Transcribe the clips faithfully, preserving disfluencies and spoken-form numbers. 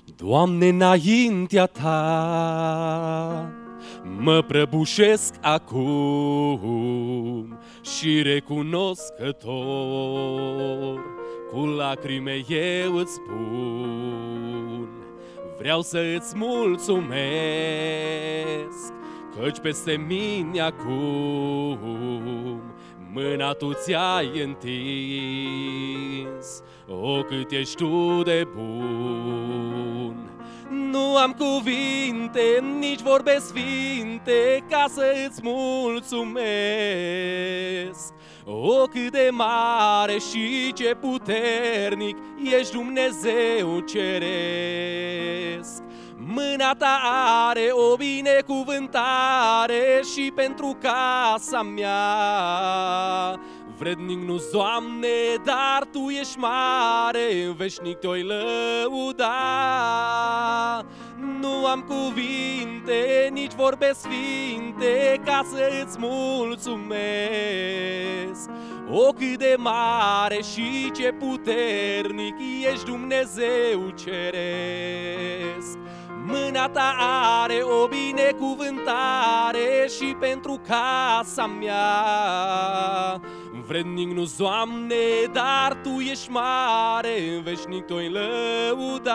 Doamne, înaintea Ta mă prăbușesc acum și recunoscător, cu lacrime eu îți spun, vreau să îți mulțumesc, căci peste mine acum mâna Tu ți-ai întins. O, cât ești Tu de bun! Nu am cuvinte, nici vorbe sfinte, ca să îți mulțumesc. O, cât de mare și ce puternic ești, Dumnezeu ceresc! Mâna Ta are o binecuvântare și pentru casa mea. Vrednic nu-s, Doamne, dar Tu ești mare, veșnic Te-oi lăuda. Nu am cuvinte, nici vorbe sfinte, ca să îți mulțumesc. O, cât de mare și ce puternic ești, Dumnezeu ceresc! Mâna Ta are o binecuvântare și pentru casa mea. Vrednic nu-s, Doamne, dar Tu ești mare, veșnic Te-oi lăuda.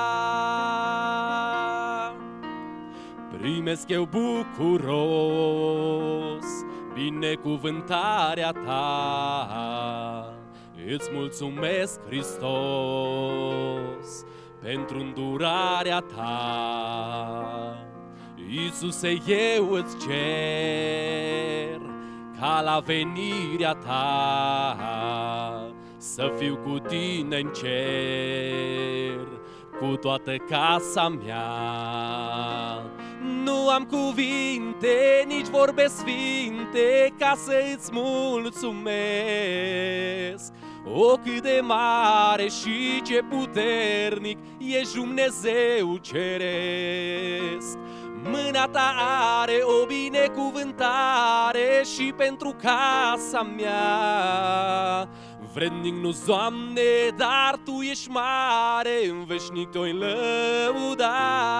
Primesc eu bucuros binecuvântarea Ta, îți mulțumesc, Hristos, pentru îndurarea Ta. Iisuse, eu îți cer ca la venirea Ta să fiu cu Tine în cer, cu toată casa mea. Nu am cuvinte, nici vorbe sfinte, ca să îți mulțumesc. O, cât de mare și ce puternic ești, Dumnezeu ceresc! Mâna Ta are o binecuvântare și pentru casa mea. Vrednic nu-s, Doamne, dar Tu ești mare, în veșnic Te-oi lăuda.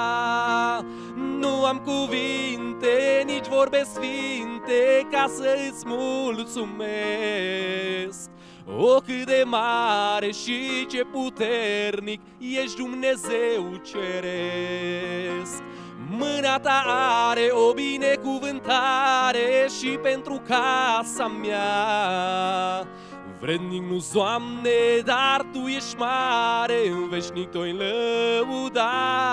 Nu am cuvinte, nici vorbe sfinte, ca să îți mulțumesc. O, cât de mare și ce puternic ești, Dumnezeu ceresc! Mâna Ta are o binecuvântare și pentru casa mea. Vrednic nu-s, Doamne, dar Tu ești mare, în veșnic Te-oi lăuda.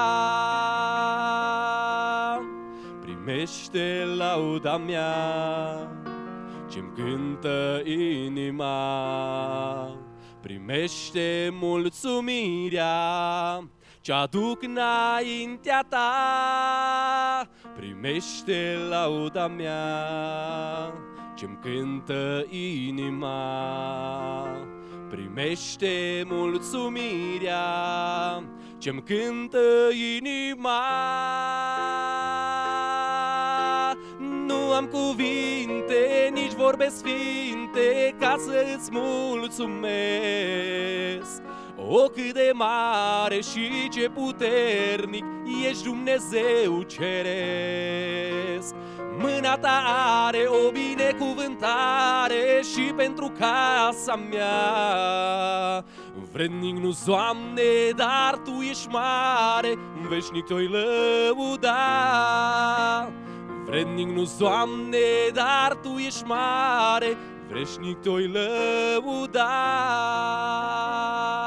Primește lauda mea, ce-mi cântă inima, primește mulțumirea ce-aduc înaintea Ta. Primește lauda mea, ce-mi cântă inima, primește mulțumirea ce-mi cântă inima. Nu am cuvinte, nici vorbe sfinte, ca să îți mulțumesc. O, cât de mare și ce puternic ești, Dumnezeu ceresc! Mâna Ta are o binecuvântare și pentru casa mea. Vrednic nu-s, Doamne, dar Tu ești mare, veșnic Te-oi lăuda. Vrednic nu-s, Doamne, dar Tu ești mare, veșnic Te-oi lăuda.